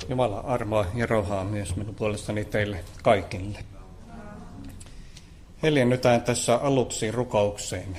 Jumalan armoa ja rauhaa myös minun puolestani teille kaikille. Hiljennytään tässä aluksi rukoukseen.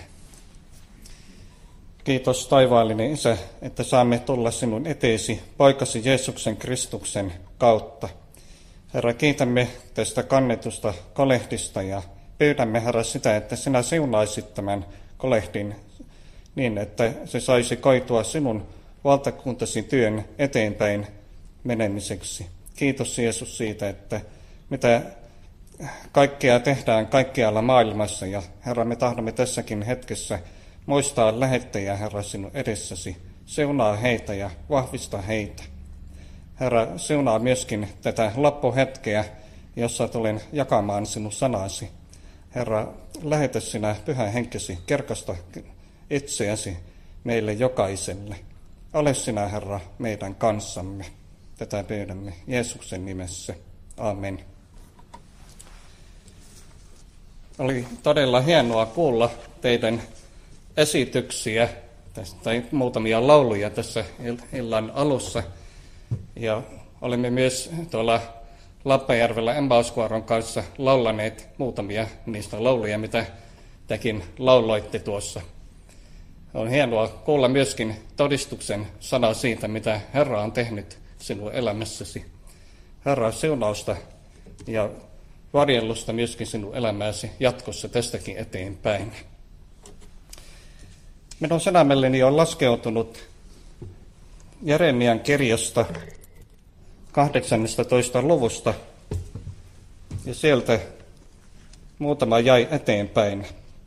Kiitos taivaallinen Isä, että saamme tulla sinun eteesi poikasi Jeesuksen Kristuksen kautta. Herra, kiitämme tästä kannetusta kolehdista ja pyydämme, Herra, sitä, että sinä siunaisit tämän kolehdin niin, että se saisi koitua sinun valtakuntasi työn eteenpäin menemiseksi. Kiitos Jeesus siitä, että mitä kaikkea tehdään kaikkialla maailmassa ja Herra, me tahdomme tässäkin hetkessä muistaa lähettäjää, Herra, sinun edessäsi. Siunaa heitä ja vahvista heitä. Herra, siunaa myöskin tätä loppuhetkeä, jossa tulen jakamaan sinun sanasi. Herra, lähetä sinä Pyhä Henkesi, kirkasta itseäsi meille jokaiselle. Ole sinä, Herra, meidän kanssamme. Tätä pyydämme Jeesuksen nimessä. Amen. Oli todella hienoa kuulla teidän esityksiä, tai muutamia lauluja tässä illan alussa. Ja olemme myös tuolla Lappajärvellä Emmauskuoron kanssa laulaneet muutamia niistä lauluja, mitä tekin lauloitte tuossa. On hienoa kuulla myöskin todistuksen sana siitä, mitä Herra on tehnyt sinun elämässäsi. Herra, siunausta ja varjelusta myöskin sinun elämääsi jatkossa tästäkin eteenpäin. Minun sydämelleni on laskeutunut Jeremian kirjasta 18. luvusta ja sieltä muutama jäi eteenpäin.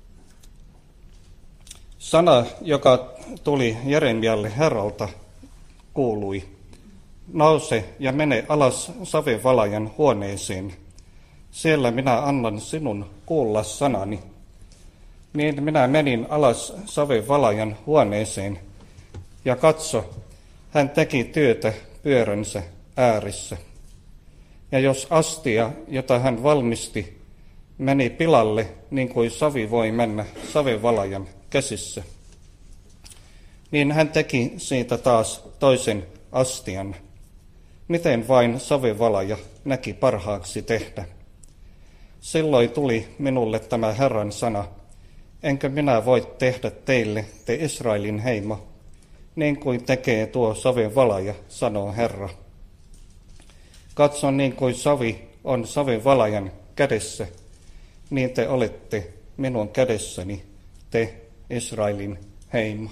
Sana, joka tuli Jeremialle Herralta, kuului: nouse ja mene alas savenvalajan huoneeseen. Siellä minä annan sinun kuulla sanani. Niin minä menin alas savenvalajan huoneeseen, ja katso, hän teki työtä pyöränsä äärissä. Ja jos astia, jota hän valmisti, meni pilalle, niin kuin savi voi mennä savenvalajan käsissä, niin hän teki siitä taas toisen astian. Miten vain savenvalaja näki parhaaksi tehdä. Silloin tuli minulle tämä Herran sana: enkö minä voi tehdä teille, te Israelin heimo, niin kuin tekee tuo savenvalaja, sanoo Herra. Katso, niin kuin savi on savenvalajan kädessä, niin te olette minun kädessäni, te Israelin heimo.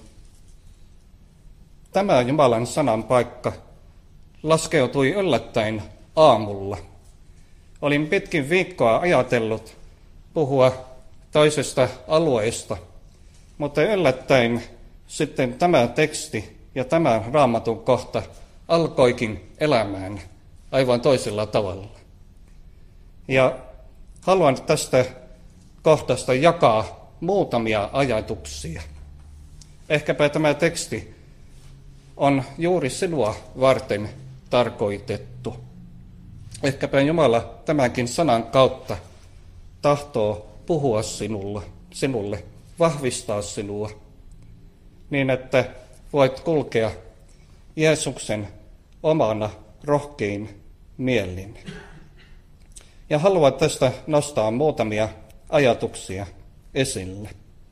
Tämä Jumalan sanan paikka laskeutui yllättäen aamulla. Olin pitkin viikkoa ajatellut puhua toisesta alueesta, mutta yllättäen sitten tämä teksti ja tämä Raamatun kohta alkoikin elämään aivan toisella tavalla. Ja haluan tästä kohtasta jakaa muutamia ajatuksia. Ehkäpä tämä teksti on juuri sinua varten tarkoitettu. Ehkäpä Jumala tämänkin sanan kautta tahtoo puhua sinulle, vahvistaa sinua, niin että voit kulkea Jeesuksen omana rohkein mielin. Ja haluan tästä nostaa muutamia ajatuksia esille.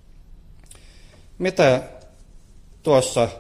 Mitä tuossa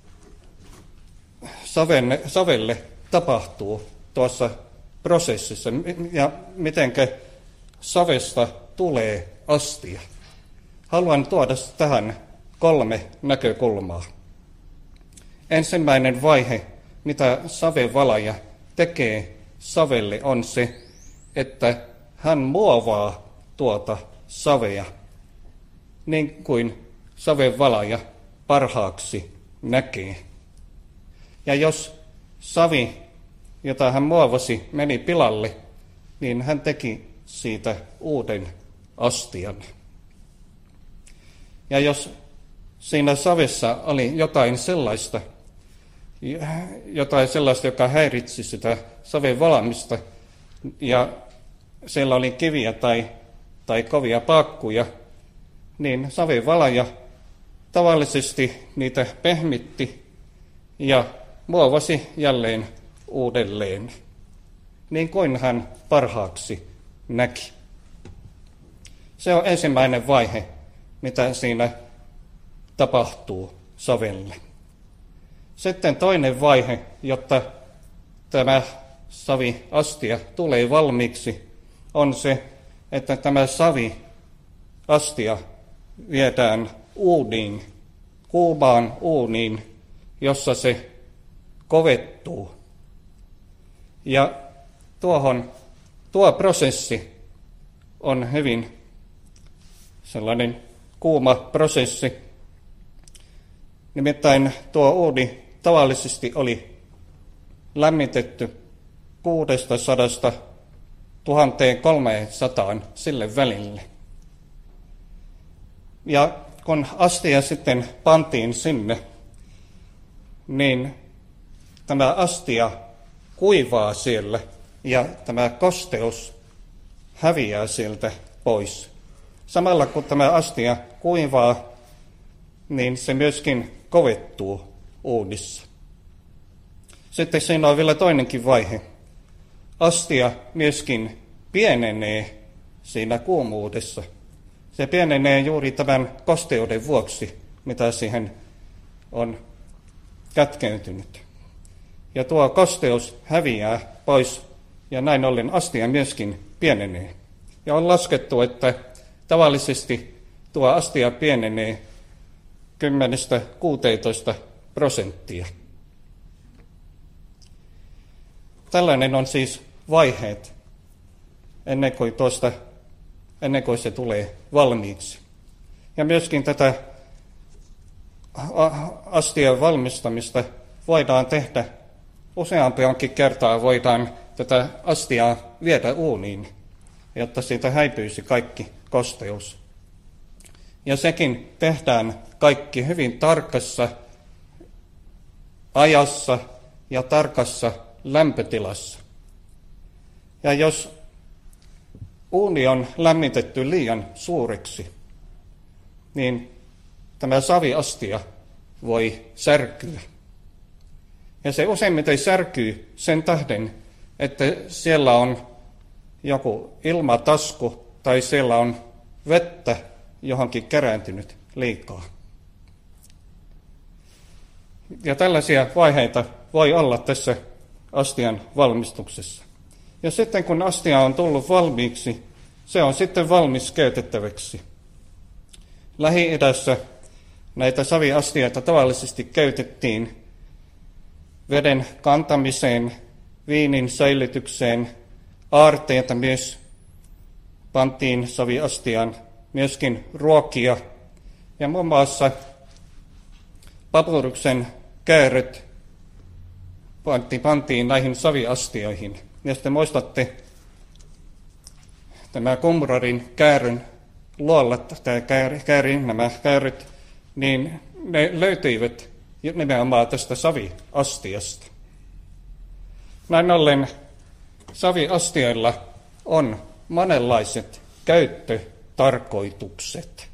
savelle tapahtuu tuossa prosessissa ja mitenkä savesta tulee astia? Haluan tuoda tähän 3 näkökulmaa. Ensimmäinen vaihe, mitä savenvalaja tekee savelle, on se, että hän muovaa tuota savea niin kuin savenvalaja parhaaksi näkee. Ja jos savi, jota hän muovasi, meni pilalle, niin hän teki siitä uuden astian. Ja jos siinä savessa oli jotain sellaista, joka häiritsi sitä saven valamista, ja siellä oli kiviä tai kovia paakkuja, niin savenvalaja tavallisesti niitä pehmitti ja muovasi jälleen uudelleen, niin kuin hän parhaaksi näki. Se on ensimmäinen vaihe, mitä siinä tapahtuu savelle. Sitten toinen vaihe, jotta tämä saviastia tulee valmiiksi, on se, että tämä saviastia viedään uuniin, kuumaan uuniin, jossa se kovettuu. Ja tuo prosessi on hyvin sellainen kuuma prosessi. Nimittäin tuo uuni tavallisesti oli lämmitetty 600 1300 sille välille. Ja kun astia sitten pantiin sinne, niin tämä astia kuivaa siellä ja tämä kosteus häviää sieltä pois. Samalla kun tämä astia kuivaa, niin se myöskin kovettuu uunissa. Sitten siinä on vielä toinenkin vaihe. Astia myöskin pienenee siinä kuumuudessa. Se pienenee juuri tämän kosteuden vuoksi, mitä siihen on kätkeytynyt. Ja tuo kosteus häviää pois, ja näin ollen astia myöskin pienenee. Ja on laskettu, että tavallisesti tuo astia pienenee 10–16%. Tällainen on siis vaiheet ennen kuin se tulee valmiiksi. Ja myöskin tätä astian valmistamista voidaan tehdä useampiankin kertaa, voidaan tätä astiaa viedä uuniin, jotta siitä häipyisi kaikki kosteus. Ja sekin tehdään kaikki hyvin tarkassa ajassa ja tarkassa lämpötilassa. Ja jos uuni on lämmitetty liian suureksi, niin tämä saviastia voi särkyä. Ja se useimmiten särkyy sen tähden, että siellä on joku ilmatasku tai siellä on vettä johonkin kerääntynyt liikaa. Ja tällaisia vaiheita voi olla tässä astian valmistuksessa. Ja sitten kun astia on tullut valmiiksi, se on sitten valmis käytettäväksi. Lähi-idässä näitä saviastioita tavallisesti käytettiin veden kantamiseen, viinin säilytykseen, aarteita myös pantiin saviastiaan, myöskin ruokia. Ja muun muassa papyruksen kääröt pantiin näihin saviastioihin. Jos te muistatte tämä Qumranin käärön luolla, nämä käyryt, niin ne löytyivät nimenomaan tästä saviastiasta. Näin ollen saviastioilla on monenlaiset käyttötarkoitukset.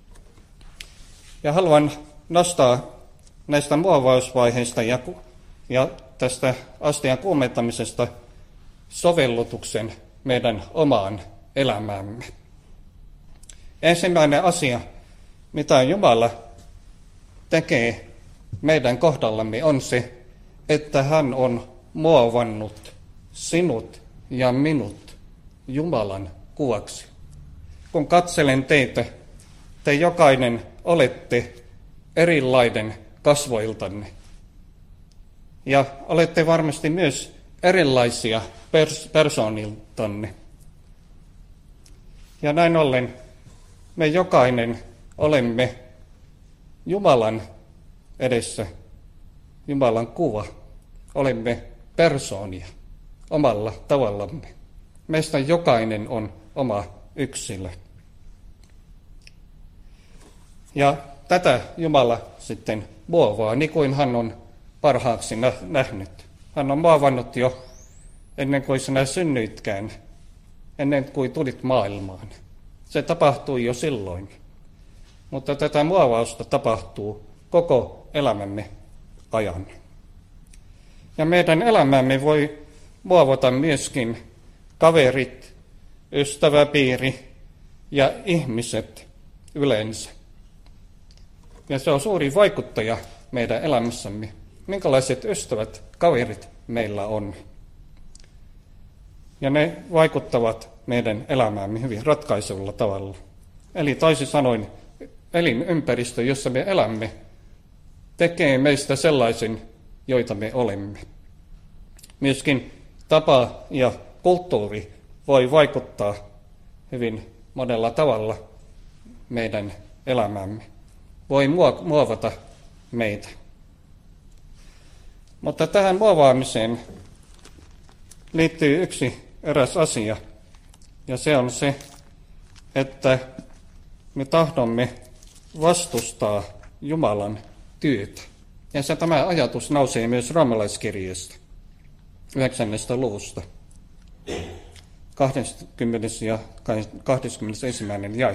Ja haluan nostaa näistä muovausvaiheista ja tästä astian kuumentamisesta sovellutuksen meidän omaan elämäämme. Ensimmäinen asia, mitä Jumala tekee meidän kohdallamme, on se, että hän on muovannut sinut ja minut Jumalan kuvaksi. Kun katselen teitä, te jokainen olette erilainen kasvoiltanne. Ja olette varmasti myös erilaisia persooniltanne. Ja näin ollen me jokainen olemme Jumalan edessä, Jumalan kuva. Olemme persoonia omalla tavallamme. Meistä jokainen on oma yksilö. Ja tätä Jumala sitten muovaa, niin kuin hän on parhaaksi nähnyt. Hän on muovannut jo ennen kuin sinä synnyitkään, ennen kuin tulit maailmaan. Se tapahtui jo silloin. Mutta tätä muovausta tapahtuu koko elämämme ajan. Ja meidän elämämme voi muovata myöskin kaverit, ystäväpiiri ja ihmiset yleensä. Ja se on suuri vaikuttaja meidän elämässämme. Minkälaiset ystävät, kaverit meillä on. Ja ne vaikuttavat meidän elämäämme hyvin ratkaisevalla tavalla. Eli toisin sanoen, elinympäristö, jossa me elämme, tekee meistä sellaisen, joita me olemme. Myöskin tapa ja kulttuuri voi vaikuttaa hyvin monella tavalla meidän elämämme. Voi muovata meitä. Mutta tähän muovaamiseen liittyy eräs asia, ja se on se, että me tahdomme vastustaa Jumalan työtä. Ja tämä ajatus nousee myös roomalaiskirjeestä 9. luvusta, 20. ja 21. jae.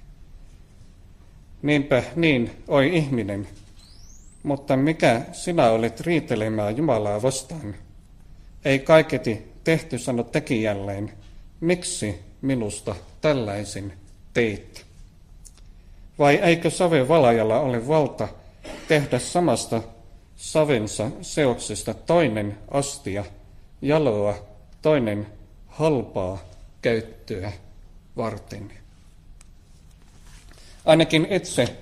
Niinpä niin, oi ihminen, mutta mikä sinä olet riitelemään Jumalaa vastaan? Ei kaiketi tehty sano tekijälleen, miksi minusta tällaisin teit? Vai eikö saven valajalla ole valta tehdä samasta savensa seoksesta toinen astia, jaloa, toinen halpaa käyttöä varten? Ainakin itse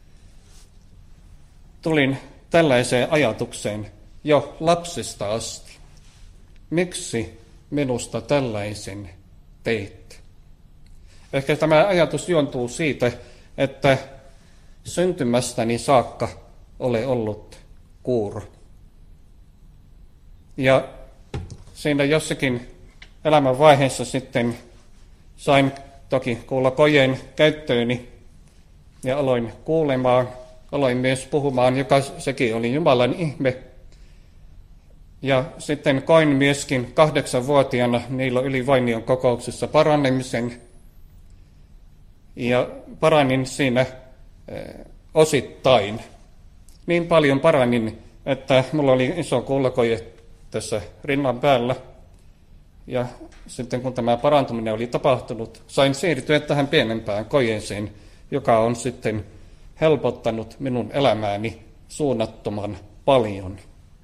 tulin tällaiseen ajatukseen jo lapsesta asti. Miksi minusta tällaisen teit? Ehkä tämä ajatus juontuu siitä, että syntymästäni saakka olen ollut kuuro. Ja siinä jossakin elämän vaiheessa sitten sain toki kuulla kojeen käyttööni ja aloin kuulemaan, aloin myös puhumaan, joka sekin oli Jumalan ihme. Ja sitten koin myöskin 8-vuotiaana niillä yli Vainion kokouksessa paranemisen. Ja paranin siinä osittain. Niin paljon paranin, että mulla oli iso kuullakoje tässä rinnan päällä. Ja sitten kun tämä parantuminen oli tapahtunut, sain siirtyä tähän pienempään kojeeseen, joka on sitten helpottanut minun elämääni suunnattoman paljon.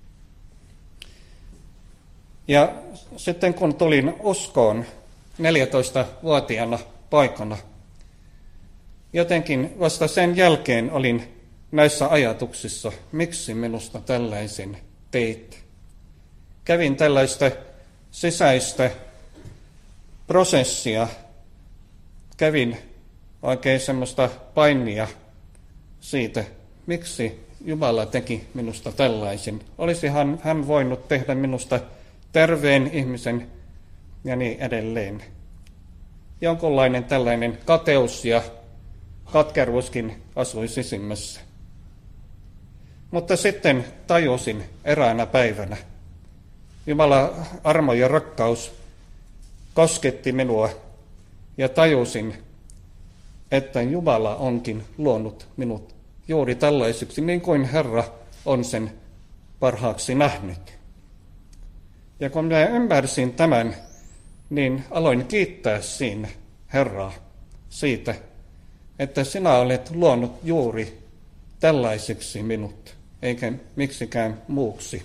Ja sitten kun tulin uskoon 14-vuotiaana poikana, jotenkin vasta sen jälkeen olin näissä ajatuksissa, miksi minusta tällaisen teit. Kävin tällaista sisäistä prosessia, kävin oikein semmoista painia siitä, miksi Jumala teki minusta tällaisen. Olisihan hän voinut tehdä minusta terveen ihmisen ja niin edelleen. Jonkunlainen tällainen kateus ja katkeruuskin asui sisimmässä. Mutta sitten tajusin eräänä päivänä. Jumalan armo ja rakkaus kosketti minua ja tajusin, että Jumala onkin luonut minut juuri tällaisiksi, niin kuin Herra on sen parhaaksi nähnyt. Ja kun minä ymmärsin tämän, niin aloin kiittää siinä Herraa siitä, että sinä olet luonut juuri tällaiseksi minut, eikä miksikään muuksi.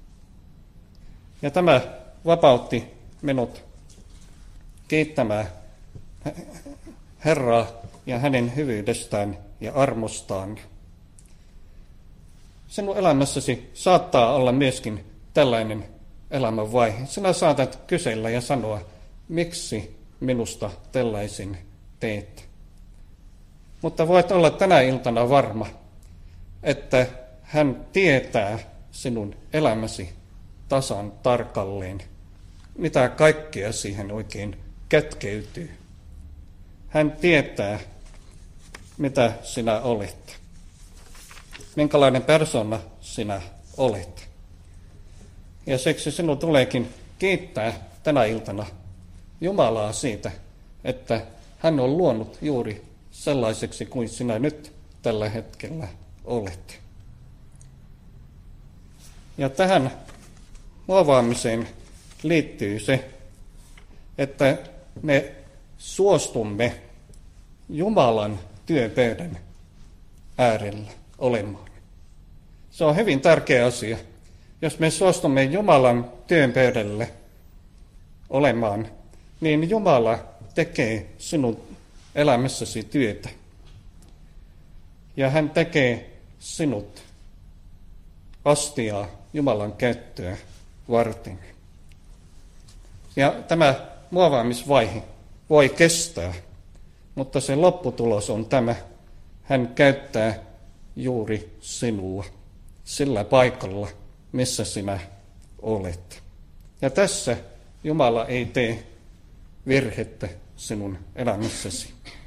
Ja tämä vapautti minut kiittämään Herraa ja hänen hyvyydestään ja armostaan. Sinun elämässäsi saattaa olla myöskin tällainen elämänvaihe. Sinä saatat kysellä ja sanoa, miksi minusta tällaisin teet. Mutta voit olla tänä iltana varma, että hän tietää sinun elämäsi tasan tarkalleen, mitä kaikkea siihen oikein kätkeytyy. Hän tietää, mitä sinä olet, minkälainen persona sinä olet. Ja siksi sinun tuleekin kiittää tänä iltana Jumalaa siitä, että hän on luonut juuri sellaiseksi kuin sinä nyt tällä hetkellä olet. Ja tähän muovaamiseen liittyy se, että me suostumme Jumalan työpöydän äärellä olemaan. Se on hyvin tärkeä asia. Jos me suostumme Jumalan työnpöydälle olemaan, niin Jumala tekee sinun elämässäsi työtä. Ja hän tekee sinut astiaa Jumalan käyttöä varten. Ja tämä muovaamisvaihe voi kestää, mutta se lopputulos on tämä. Hän käyttää juuri sinua sillä paikalla, missä sinä olet. Ja tässä Jumala ei tee virhettä sinun elämässäsi.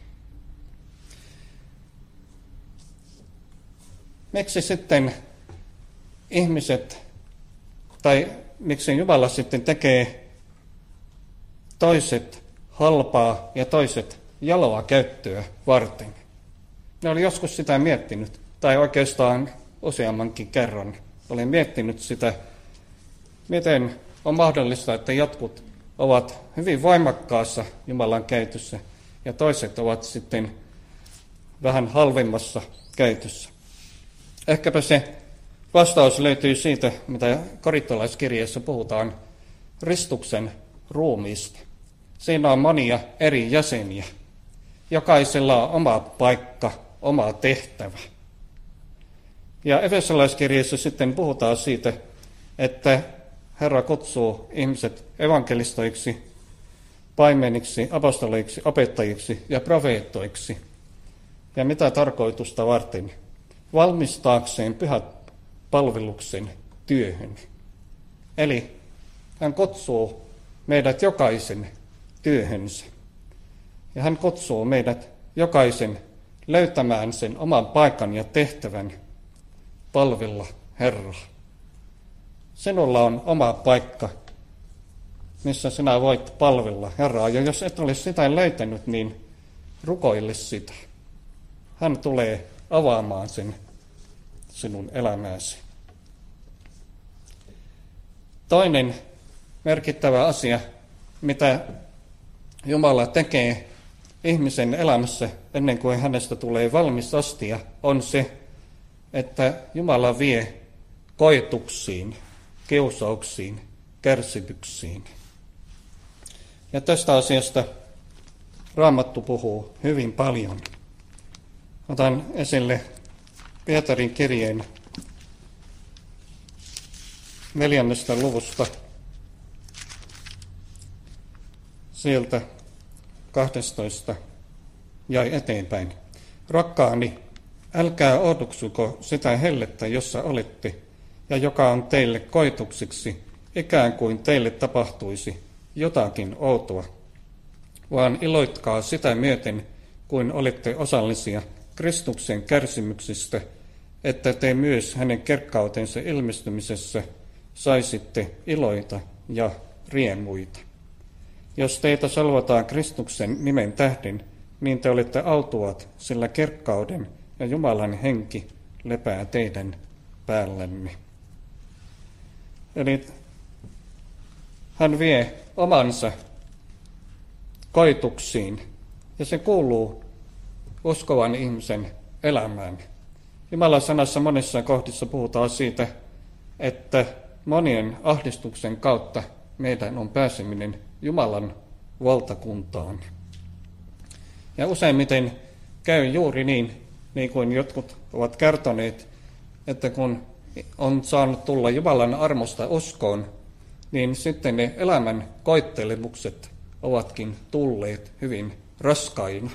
Miksi sitten ihmiset, tai miksi Jumala sitten tekee toiset halpaa ja toiset jaloa käyttöä varten? Ne oli joskus sitä miettinyt, tai oikeastaan useammankin kerran olen miettinyt sitä, miten on mahdollista, että jotkut ovat hyvin voimakkaassa Jumalan käytössä ja toiset ovat sitten vähän halvemmassa käytössä. Ehkäpä se vastaus löytyy siitä, mitä korintolaiskirjeessä puhutaan Kristuksen ruumiista. Siinä on monia eri jäseniä. Jokaisella on oma paikka, oma tehtävä. Ja efesolaiskirjeessä sitten puhutaan siitä, että Herra kutsuu ihmiset evankelistoiksi, paimeniksi, apostoleiksi, opettajiksi ja profeettoiksi. Ja mitä tarkoitusta varten? Valmistaakseen pyhät palveluksen työhön. Eli hän kutsuu meidät jokaisen työhönsä. Ja hän kutsuu meidät jokaisen löytämään sen oman paikan ja tehtävän palvella Herraa. Sinulla on oma paikka, missä sinä voit palvella Herraa. Ja jos et ole sitä löytänyt, niin rukoile sitä. Hän tulee avaamaan sen sinun elämääsi. Toinen merkittävä asia, mitä Jumala tekee ihmisen elämässä ennen kuin hänestä tulee valmis astia, on se, että Jumala vie koetuksiin, kiusauksiin, kärsimyksiin. Ja tästä asiasta Raamattu puhuu hyvin paljon. Otan esille Pietarin kirjeen 4. luvusta, sieltä 12 jäi eteenpäin. Rakkaani, älkää oudoksuko sitä hellettä, jossa olette, ja joka on teille koetuksiksi, ikään kuin teille tapahtuisi jotakin outoa, vaan iloitkaa sitä myöten, kuin olette osallisia Kristuksen kärsimyksistä, että te myös hänen kirkkautensa ilmestymisessä saisitte iloita ja riemuita. Jos teitä salvataan Kristuksen nimen tähden, niin te olette autuat, sillä kirkkauden ja Jumalan henki lepää teidän päällänne. Eli hän vie omansa koetuksiin, ja se kuuluu uskovan ihmisen elämään. Jumalan sanassa monissa kohdissa puhutaan siitä, että monien ahdistuksen kautta meidän on pääseminen Jumalan valtakuntaan. Ja useimmiten käy juuri niin kuin jotkut ovat kertoneet, että kun on saanut tulla Jumalan armosta uskoon, niin sitten ne elämän koettelemukset ovatkin tulleet hyvin raskaina.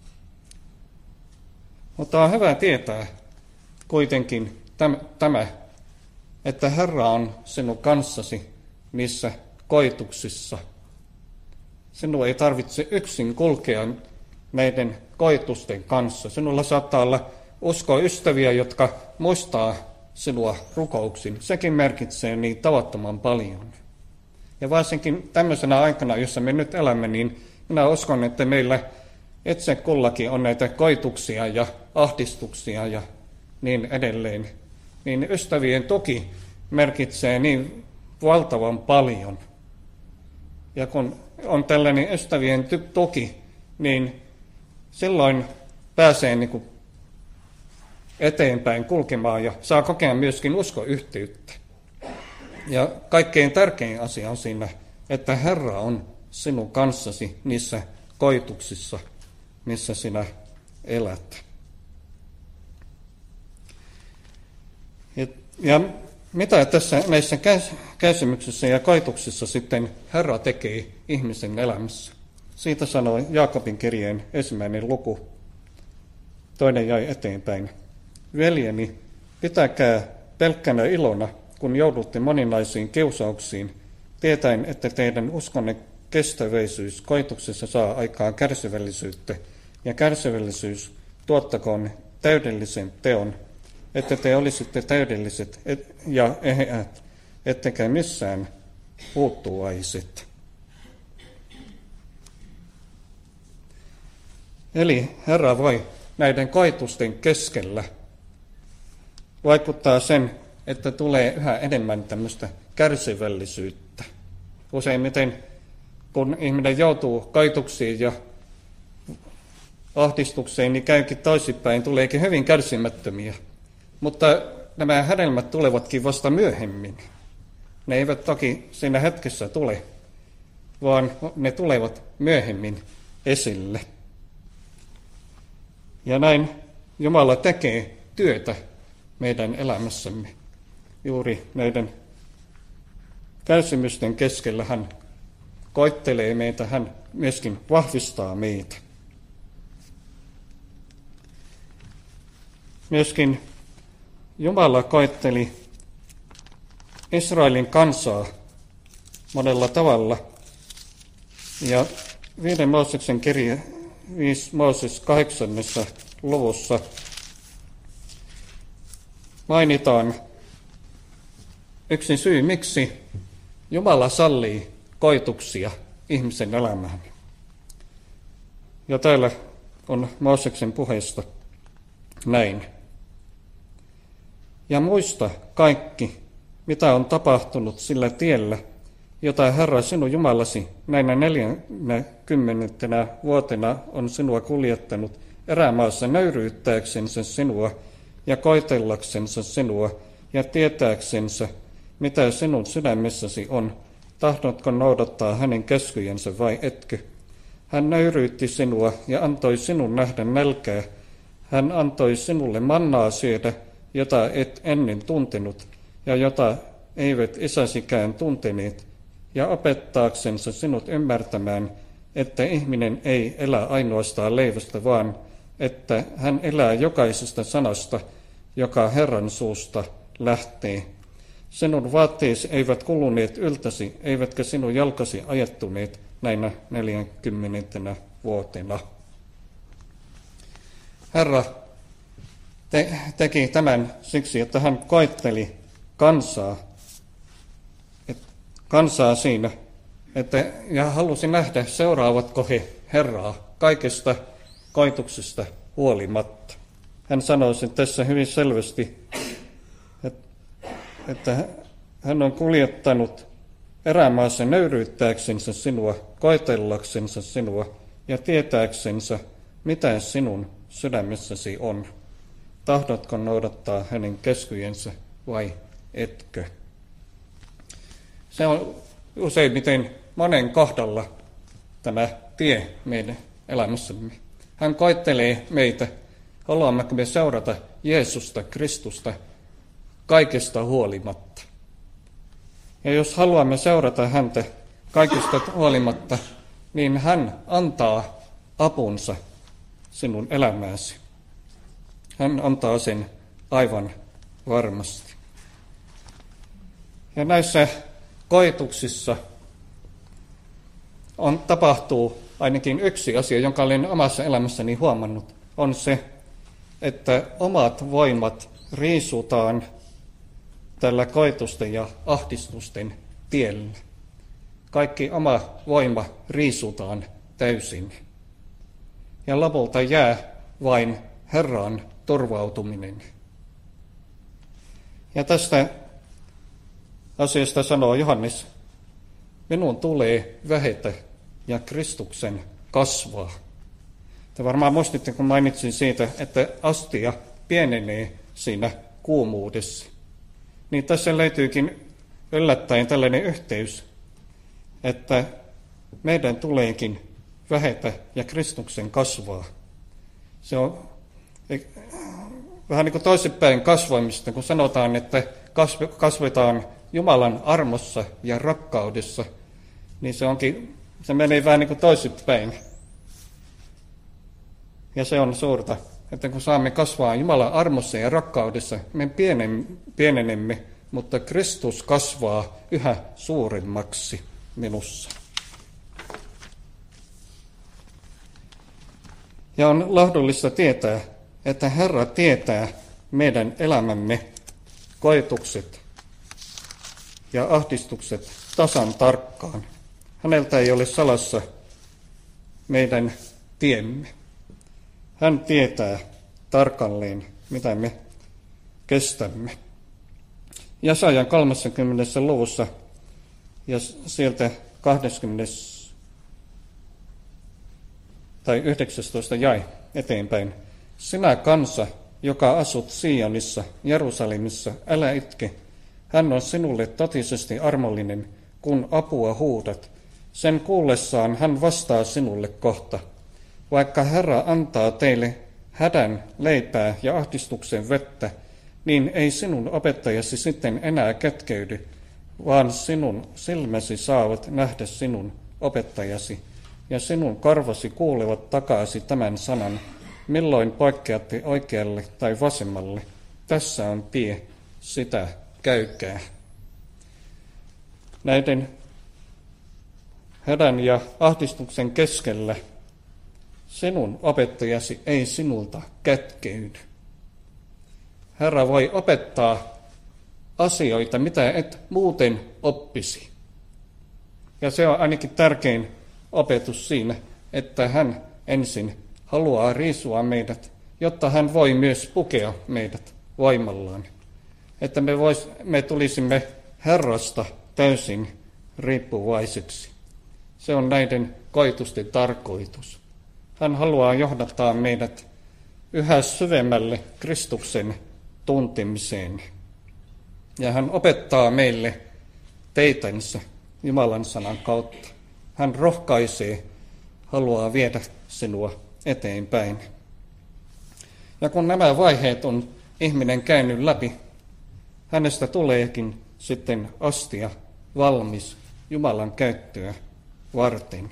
Mutta on hyvä tietää kuitenkin tämä, että Herra on sinun kanssasi niissä koetuksissa. Sinun ei tarvitse yksin kulkea näiden koetusten kanssa. Sinulla saattaa olla uskoystäviä, jotka muistaa sinua rukouksin. Sekin merkitsee niin tavattoman paljon. Ja varsinkin tämmöisenä aikana, jossa me nyt elämme, niin minä uskon, että meillä itse kullakin on näitä koetuksia ja ahdistuksia ja niin edelleen. Niin ystävien tuki merkitsee niin valtavan paljon. Ja kun on tällainen ystävien tuki, niin silloin pääsee niin kuin eteenpäin kulkemaan ja saa kokea myöskin uskoyhteyttä. Ja kaikkein tärkein asia on siinä, että Herra on sinun kanssasi niissä koetuksissa, missä sinä elät. Ja mitä tässä näissä kärsimyksissä ja koetuksissa sitten Herra tekee ihmisen elämässä? Siitä sanoi Jaakobin kirjeen 1. luku, 2 jae eteenpäin. Veljeni, pitäkää pelkkänä ilona, kun joudutte moninaisiin kiusauksiin, tietäen, että teidän uskonne kestäveisyys koetuksessa saa aikaan kärsivällisyyttä, ja kärsivällisyys tuottakoon täydellisen teon, että te olisitte täydelliset ja eheät, ettekä missään puuttuaisit. Eli Herra voi näiden koetusten keskellä vaikuttaa sen, että tulee yhä enemmän tämmöistä kärsivällisyyttä. Useimmiten, kun ihminen joutuu koetuksiin ja ahdistukseen, niin käykin toisinpäin, tuleekin hyvin kärsimättömiä. Mutta nämä hedelmät tulevatkin vasta myöhemmin. Ne eivät toki siinä hetkessä tule, vaan ne tulevat myöhemmin esille. Ja näin Jumala tekee työtä meidän elämässämme. Juuri näiden kärsimysten keskellä hän koettelee meitä, hän myöskin vahvistaa meitä. Myöskin Jumala koetteli Israelin kansaa monella tavalla. Ja 5. Mooseksen kirja 5. Mooses 8. luvussa mainitaan yksi syy, miksi Jumala sallii koetuksia ihmisen elämään. Ja täällä on Mooseksen puheesta näin. Ja muista kaikki, mitä on tapahtunut sillä tiellä, jota Herra sinun Jumalasi näinä 40 vuotena on sinua kuljettanut erämaassa nöyryyttääksensä sinua ja koetellaksensa sinua ja tietääksensä, mitä sinun sydämessäsi on. Tahdotko noudattaa hänen käskyjensä vai etkö? Hän nöyryytti sinua ja antoi sinun nähdä nälkää. Hän antoi sinulle mannaa syödä, jota et ennen tuntenut ja jota eivät isäsikään tunteneet, ja opettaaksensa sinut ymmärtämään, että ihminen ei elä ainoastaan leivästä, vaan että hän elää jokaisesta sanasta, joka Herran suusta lähtee. Sinun vaatteesi eivät kuluneet yltäsi, eivätkä sinun jalkasi ajettuneet näinä 40 vuotena. Herra teki tämän siksi, että hän koetteli kansaa siinä, ja halusi nähdä, seuraavatko he Herraa kaikesta koetuksesta huolimatta. Hän sanoi sen tässä hyvin selvästi, että hän on kuljettanut erämaassa nöyryyttääksensä sinua, koetellaksensa sinua ja tietääksensä, mitä sinun sydämessäsi on. Tahdotko noudattaa hänen käskyjensä vai etkö? Se on useimmiten monen kohdalla tämä tie meidän elämässämme. Hän koettelee meitä, haluammeko me seurata Jeesusta, Kristusta, kaikesta huolimatta. Ja jos haluamme seurata häntä kaikesta huolimatta, niin hän antaa apunsa sinun elämääsi. Hän antaa sen aivan varmasti. Ja näissä koetuksissa tapahtuu ainakin yksi asia, jonka olen omassa elämässäni huomannut, on se, että omat voimat riisutaan tällä koetusten ja ahdistusten tiellä. Kaikki oma voima riisutaan täysin. Ja lopulta jää vain Herraan turvautuminen. Ja tästä asiasta sanoo Johannes, minun tulee vähetä ja Kristuksen kasvaa. Te varmaan muistitte, kun mainitsin siitä, että astia pienenee siinä kuumuudessa. Niin tässä löytyykin yllättäen tällainen yhteys, että meidän tuleekin vähetä ja Kristuksen kasvaa. Se on vähän niin kuin toisinpäin kasvamista, kun sanotaan, että kasvetaan Jumalan armossa ja rakkaudessa, niin se menee vähän niin kuin toisinpäin. Ja se on suurta, että kun saamme kasvaa Jumalan armossa ja rakkaudessa, me pienenemme, mutta Kristus kasvaa yhä suuremmaksi minussa. Ja on lohdullista tietää, että Herra tietää meidän elämämme koetukset ja ahdistukset tasan tarkkaan. Häneltä ei ole salassa meidän tiemme. Hän tietää tarkalleen, mitä me kestämme. Jesajan 30. luvussa ja sieltä 19 jae eteenpäin. Sinä kansa, joka asut Sionissa, Jerusalemissa, älä itke. Hän on sinulle totisesti armollinen, kun apua huudat. Sen kuullessaan hän vastaa sinulle kohta. Vaikka Herra antaa teille hädän, leipää ja ahdistuksen vettä, niin ei sinun opettajasi sitten enää kätkeydy, vaan sinun silmäsi saavat nähdä sinun opettajasi, ja sinun karvasi kuulevat takaasi tämän sanan, milloin poikkeatte oikealle tai vasemmalle. Tässä on tie, sitä käykää. Näiden hädän ja ahdistuksen keskellä sinun opettajasi ei sinulta kätkeydy. Herra voi opettaa asioita, mitä et muuten oppisi. Ja se on ainakin tärkein opetus siinä, että hän ensin haluaa riisua meidät, jotta hän voi myös pukea meidät voimallaan. Että me tulisimme Herrasta täysin riippuvaiseksi. Se on näiden koetusten tarkoitus. Hän haluaa johdattaa meidät yhä syvemmälle Kristuksen tuntemiseen. Ja hän opettaa meille teitänsä Jumalan sanan kautta. Hän rohkaisee, haluaa viedä sinua eteenpäin. Ja kun nämä vaiheet on ihminen käynyt läpi, hänestä tuleekin sitten astia valmis Jumalan käyttöä varten.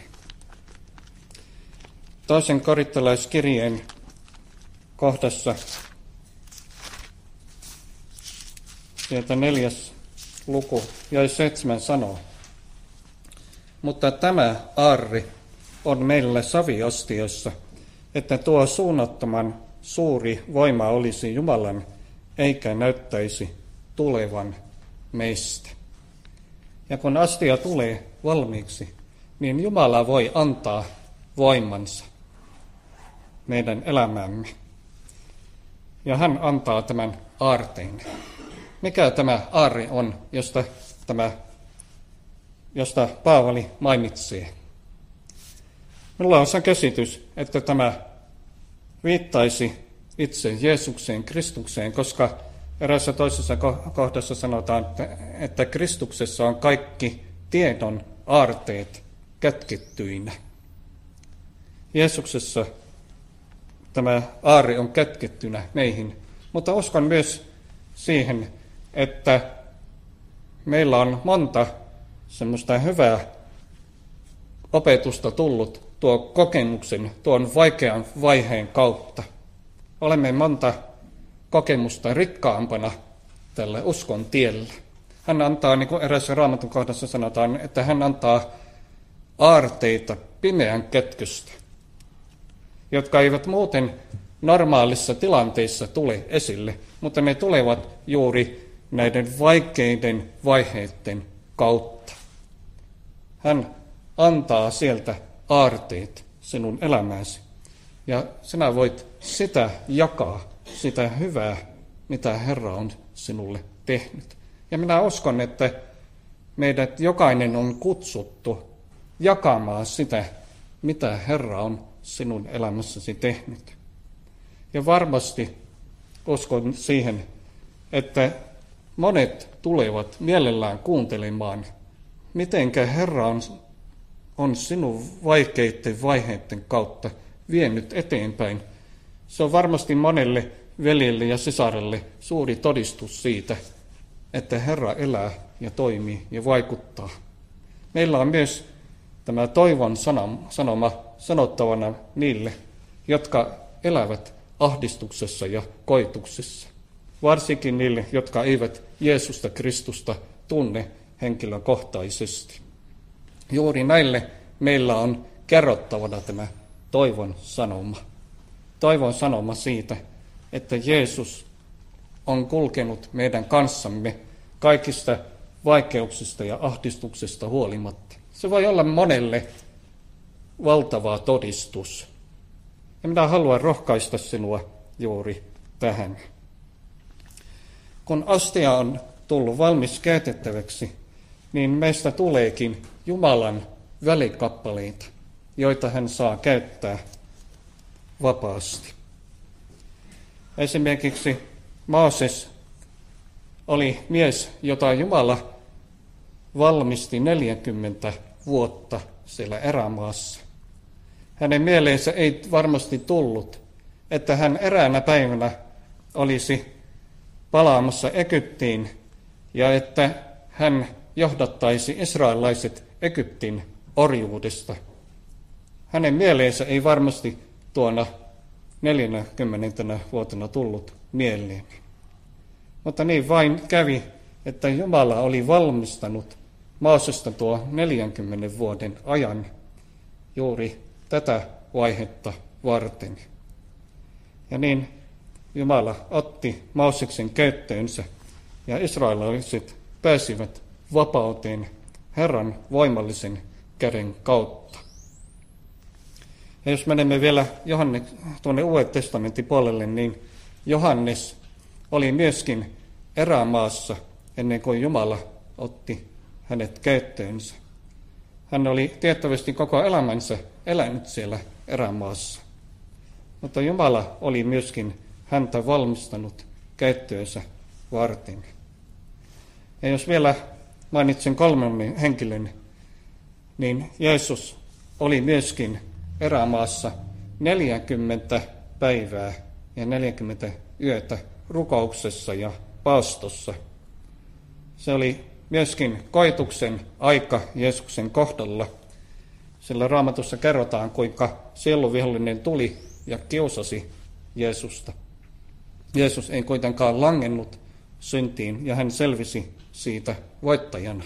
Toisen korintolaiskirjeen kohdassa, sieltä 4. luku ja 7 sanoo, mutta tämä aarre on meillä saviastioissa, että tuo suunnattoman suuri voima olisi Jumalan, eikä näyttäisi tulevan meistä. Ja kun astia tulee valmiiksi, niin Jumala voi antaa voimansa meidän elämämme. Ja hän antaa tämän aarteen. Mikä tämä aarre on, josta Paavali mainitsee? Minulla on se käsitys, että tämä viittaisi itse Jeesukseen, Kristukseen, koska eräässä toisessa kohdassa sanotaan, että Kristuksessa on kaikki tiedon aarteet kätkettyinä. Jeesuksessa tämä aarre on kätkettynä meihin, mutta uskon myös siihen, että meillä on monta semmoista hyvää opetusta tullut tuon vaikean vaiheen kautta. Olemme monta kokemusta rikkaampana tällä uskon tiellä. Hän antaa, niin kuin erässä Raamatun kohdassa sanotaan, että hän antaa aarteita pimeän kätköstä, jotka eivät muuten normaalissa tilanteissa tule esille, mutta ne tulevat juuri näiden vaikeiden vaiheiden kautta. Hän antaa sieltä aarteet sinun elämääsi, ja sinä voit sitä jakaa, sitä hyvää, mitä Herra on sinulle tehnyt. Ja minä uskon, että meidät jokainen on kutsuttu jakamaan sitä, mitä Herra on sinun elämässäsi tehnyt. Ja varmasti uskon siihen, että monet tulevat mielellään kuuntelemaan, mitenkä Herra on sinun vaikeiden vaiheiden kautta vienyt eteenpäin. Se on varmasti monelle veljelle ja sisarelle suuri todistus siitä, että Herra elää ja toimii ja vaikuttaa. Meillä on myös tämä toivon sanoma sanottavana niille, jotka elävät ahdistuksessa ja koetuksessa. Varsinkin niille, jotka eivät Jeesusta Kristusta tunne henkilökohtaisesti. Juuri näille meillä on kerrottavana tämä toivon sanoma. Toivon sanoma siitä, että Jeesus on kulkenut meidän kanssamme kaikista vaikeuksista ja ahdistuksesta huolimatta. Se voi olla monelle valtava todistus. Ja minä haluan rohkaista sinua juuri tähän. Kun astia on tullut valmis käytettäväksi, niin meistä tuleekin Jumalan välikappaleita, joita hän saa käyttää vapaasti. Esimerkiksi Mooses oli mies, jota Jumala valmisti 40 vuotta siellä erämaassa. Hänen mieleensä ei varmasti tullut, että hän eräänä päivänä olisi palaamassa Egyptiin ja että hän johdattaisi israelilaiset Egyptin orjuudesta. Hänen mieleensä ei varmasti tuona 40 vuotena tullut mieleen. Mutta niin vain kävi, että Jumala oli valmistanut Moosesta tuo 40 vuoden ajan juuri tätä vaihetta varten. Ja niin Jumala otti Mooseksen käyttöönsä ja israelilaiset pääsivät vapauteen Herran voimallisen käden kautta. Ja jos menemme vielä tuonne Uuden testamentin puolelle, niin Johannes oli myöskin erämaassa ennen kuin Jumala otti hänet käyttöönsä. Hän oli tiettävästi koko elämänsä elänyt siellä erämaassa. Mutta Jumala oli myöskin häntä valmistanut käyttöönsä varten. Ja jos vielä mainitsen kolmannen henkilön, niin Jeesus oli myöskin erämaassa 40 päivää ja 40 yötä rukouksessa ja paastossa. Se oli myöskin koetuksen aika Jeesuksen kohdalla, sillä Raamatussa kerrotaan, kuinka sieluvihollinen tuli ja kiusasi Jeesusta. Jeesus ei kuitenkaan langennut syntiin ja hän selvisi siitä voittajana.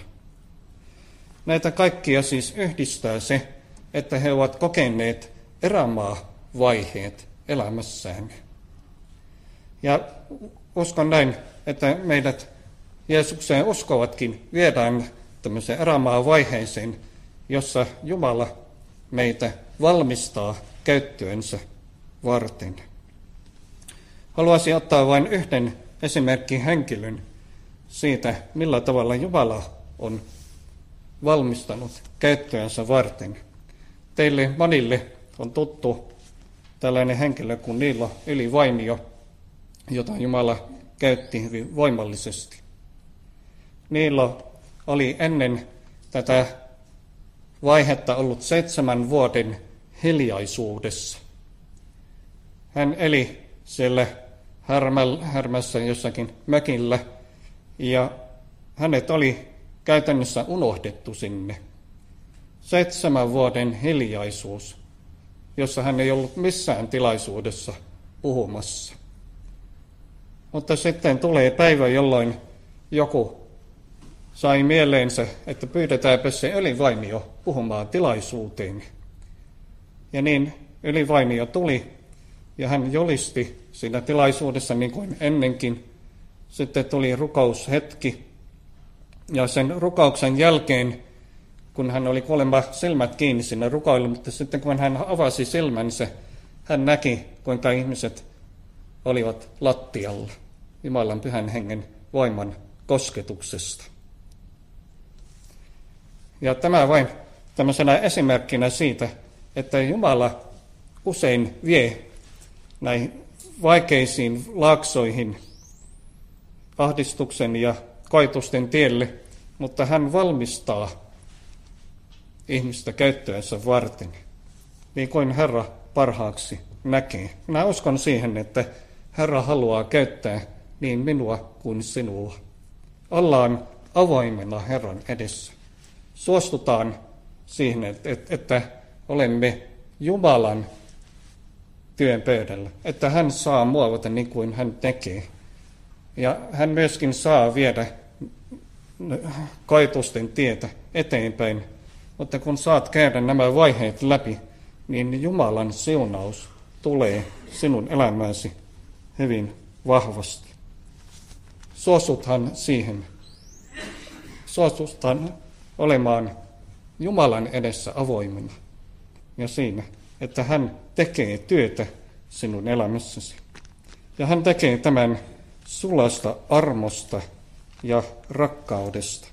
Näitä kaikkia siis yhdistää se, että he ovat kokeneet erämaavaiheet elämässään. Ja uskon näin, että meidät Jeesukseen uskovatkin viedään tämmöiseen erämaavaiheeseen, jossa Jumala meitä valmistaa käyttöönsä varten. Haluaisin ottaa vain yhden esimerkkihenkilön siitä, millä tavalla Jumala on valmistanut käyttöönsä varten. Teille monille on tuttu tällainen henkilö kuin Niilo Yli-Vainio, jota Jumala käytti hyvin voimallisesti. Niilo oli ennen tätä vaihetta ollut 7 vuoden hiljaisuudessa. Hän eli siellä härmässä jossakin mökillä ja hänet oli käytännössä unohdettu sinne. 7 vuoden hiljaisuus, jossa hän ei ollut missään tilaisuudessa puhumassa. Mutta sitten tulee päivä, jolloin joku sai mieleensä, että pyydetäänpä se Yli-Vainio puhumaan tilaisuuteen. Ja niin Yli-Vainio tuli ja hän julisti siinä tilaisuudessa niin kuin ennenkin. Sitten tuli rukoushetki ja sen rukouksen jälkeen, kun hän oli kuulemma silmät kiinni sinne rukoiluun, mutta sitten kun hän avasi silmänsä, hän näki, kuinka ihmiset olivat lattialla Jumalan pyhän hengen voiman kosketuksesta. Ja tämä vain tämmöisenä esimerkkinä siitä, että Jumala usein vie näihin vaikeisiin laaksoihin ahdistuksen ja koetusten tielle, mutta hän valmistaa ihmistä käyttöönsä varten, niin kuin Herra parhaaksi näkee. Minä uskon siihen, että Herra haluaa käyttää niin minua kuin sinua. Ollaan avoimena Herran edessä. Suostutaan siihen, että olemme Jumalan työn pöydällä, että hän saa muovata niin kuin hän tekee. Ja hän myöskin saa viedä koetusten tietä eteenpäin, mutta kun saat käydä nämä vaiheet läpi, niin Jumalan siunaus tulee sinun elämääsi hyvin vahvasti. Suostuthan siihen. Suostuthan olemaan Jumalan edessä avoimena ja siinä, että hän tekee työtä sinun elämässäsi. Ja hän tekee tämän sulasta armosta ja rakkaudesta.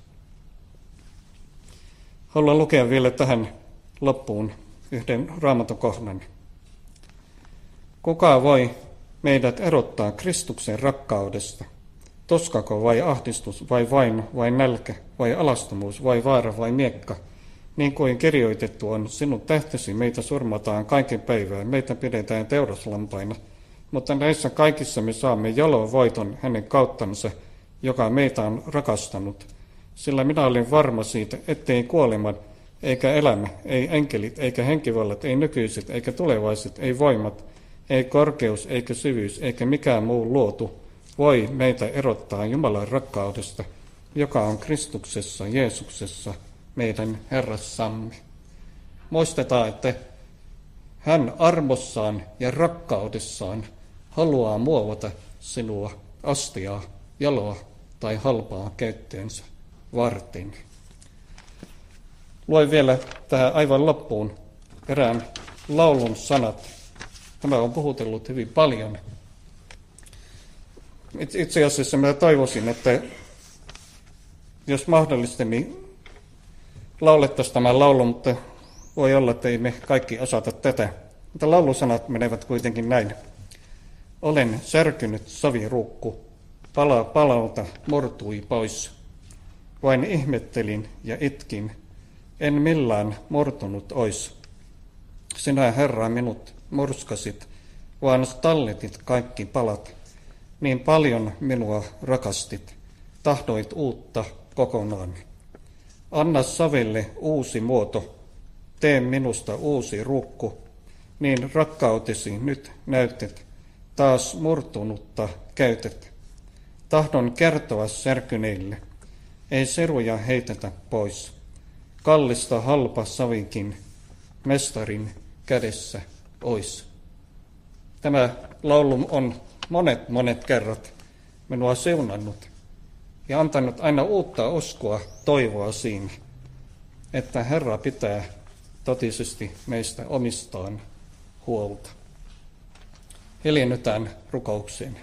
Haluan lukea vielä tähän loppuun yhden raamatukohdan. Kuka voi meidät erottaa Kristuksen rakkaudesta? Tuskako vai ahdistus vai vaino vai nälkä vai alastomuus vai vaara vai miekka? Niin kuin kirjoitettu on, sinun tähtesi meitä surmataan kaiken päivää, meitä pidetään teuraslampaina. Mutta näissä kaikissa me saamme jalon voiton hänen kauttansa, joka meitä on rakastanut. Sillä minä olen varma siitä, ettei kuolema, eikä elämä, ei enkelit, eikä henkivallat, ei nykyiset, eikä tulevaiset, ei voimat, ei korkeus, eikä syvyys, eikä mikään muu luotu voi meitä erottaa Jumalan rakkaudesta, joka on Kristuksessa, Jeesuksessa, meidän Herrassamme. Muistetaan, että hän armossaan ja rakkaudessaan haluaa muovata sinua astiaa, jaloa tai halpaa käyttöönsä varten. Luen vielä tähän aivan loppuun erään laulun sanat. Tämä on puhutellut hyvin paljon. Itse asiassa minä toivoisin, että jos mahdollista, niin laulettaisiin tämä laulu, mutta voi olla, että ei me kaikki osata tätä. Mutta laulusanat menevät kuitenkin näin. Olen särkynyt saviruukku, palauta murtui pois. Vain ihmettelin ja itkin, en millään murtunut ois. Sinä, Herra, minut murskasit, vaan talletit kaikki palat. Niin paljon minua rakastit, tahdoit uutta kokonaan. Anna savelle uusi muoto, tee minusta uusi ruukku, niin rakkautesi nyt näytet, taas murtunutta käytet. Tahdon kertoa särkyneille, ei seruja heitetä pois. Kallista halpa savikin, mestarin kädessä ois. Tämä laulu on monet kerrat minua siunannut ja antanut aina uutta uskoa, toivoa siinä, että Herra pitää totisesti meistä omistaan huolta. Hiljennytään rukoukseen.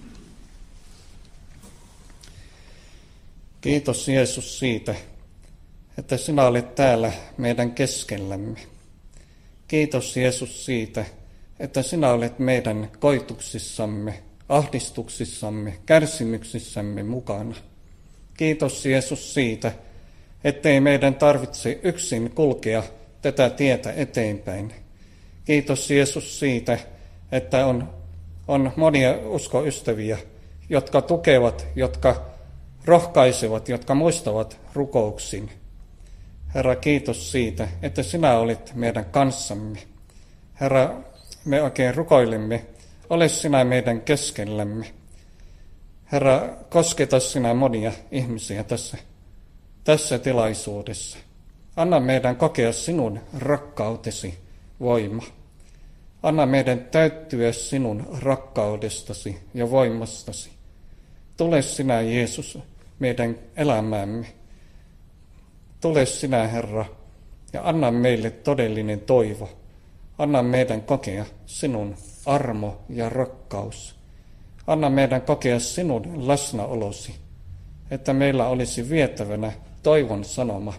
Kiitos Jeesus siitä, että sinä olet täällä meidän keskellämme. Kiitos Jeesus siitä, että sinä olet meidän koituksissamme, ahdistuksissamme, kärsimyksissämme mukana. Kiitos Jeesus siitä, ettei meidän tarvitse yksin kulkea tätä tietä eteenpäin. Kiitos Jeesus siitä, että on monia uskoystäviä, jotka tukevat, jotka rohkaisevat, jotka muistavat rukouksin. Herra, kiitos siitä, että sinä olet meidän kanssamme. Herra, me oikein rukoilemme, ole sinä meidän keskellämme. Herra, kosketa sinä monia ihmisiä tässä tilaisuudessa. Anna meidän kokea sinun rakkautesi voima. Anna meidän täyttyä sinun rakkaudestasi ja voimastasi. Tule sinä, Jeesus, meidän elämäämme. Tule sinä, Herra, ja anna meille todellinen toivo. Anna meidän kokea sinun armo ja rakkaus. Anna meidän kokea sinun läsnäolosi, että meillä olisi vietävänä toivon sanoma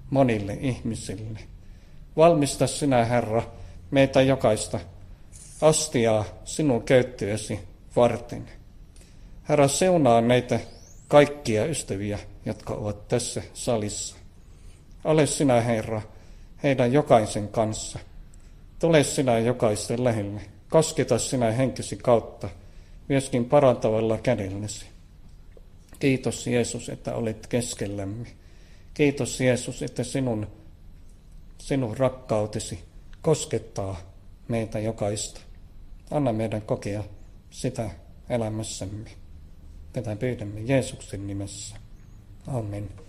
monille ihmisille. Valmista sinä, Herra, meitä jokaista astiaa sinun käyttöäsi varten. Herra, seunaa meitä kaikkia ystäviä, jotka ovat tässä salissa. Ole sinä, Herra, heidän jokaisen kanssa. Tule sinä jokaisen lähelle. Kosketa sinä henkesi kautta, myöskin parantavalla kädelläsi. Kiitos Jeesus, että olet keskellämme. Kiitos Jeesus, että sinun rakkautesi koskettaa meitä jokaista. Anna meidän kokea sitä elämässämme. Tätä pyydämme Jeesuksen nimessä. Amen.